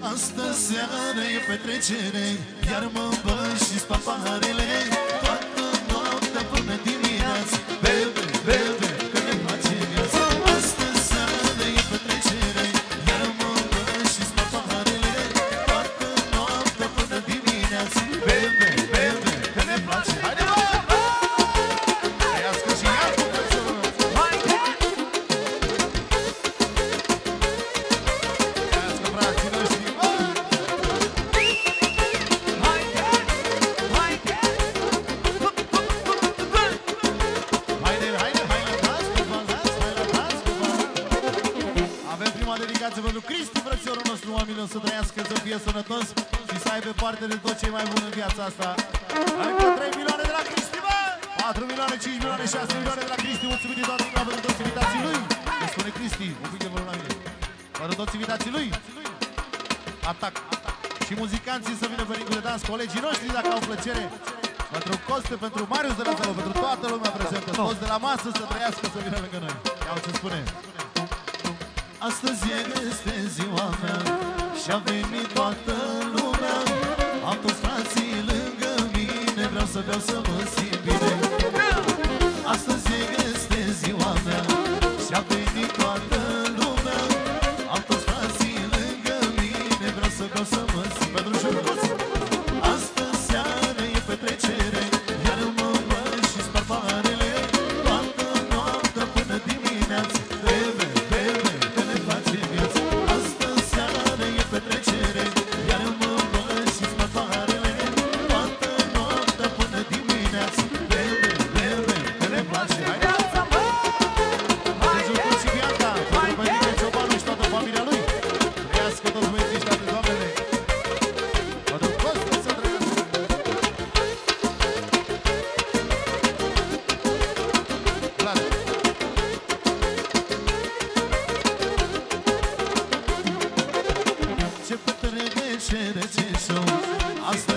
Astă seară e petrecere, iar mă văd și-s papaharele. Toată noaptea până dimineață, bebe, bebe, că ne place viața. Astă seară e petrecere, iar mă văd și-s papaharele. Toată noaptea până dimineață, bebe, bebe, că ne place. Haide, bă! Trăiască și ea cu prețul. Trăiască frații noștri, bă! Dedicație pentru Cristi, frățiorul nostru, oamenilor, să trăiască, să fie sănătos și să aibă parte de tot ce e mai bun în viața asta. Încă 3 milioane de la Cristi, bă! 4 milioane, 5 milioane, 6 milioane de la Cristi. Mulțumim de toată inima pentru toți invitații lui. Îmi spune Cristi, o pic de vă la mine. Pentru toți invitații lui. Atac. Și muzicanții să vină pe ringul de dans, colegii noștri, dacă au plăcere. Pentru Coste, pentru Marius de la Zalo, pentru toată lumea prezentă. Toți de la masă să trăiască, să vină lângă noi. Iau ce spune. Astăzi este ziua mea și-a venit toată lumea. Am toți frații lângă mine, vreau să beau să mă simt bine. Astăzi este ziua mea și-a venit toată lumea. Am toți frații lângă mine, vreau să beau să mă simt. Pentru jurcuți. Astă seară e petrecere, iar mă văd și spar paharele. Toată noaptea până dimineață, bebe, bebe, petrecere, iar mă văd și spar paharele. Toată noaptea până dimineață, bebe, bebe, că ne place. Haide! Deci Jucul și Bianca, pentru Părintele Ciobanu și toată familia lui. Trăiască toți băieții și toate doamnele. Pentru Costa să trăiască. Clar. Ce petrecere, ce show. Asta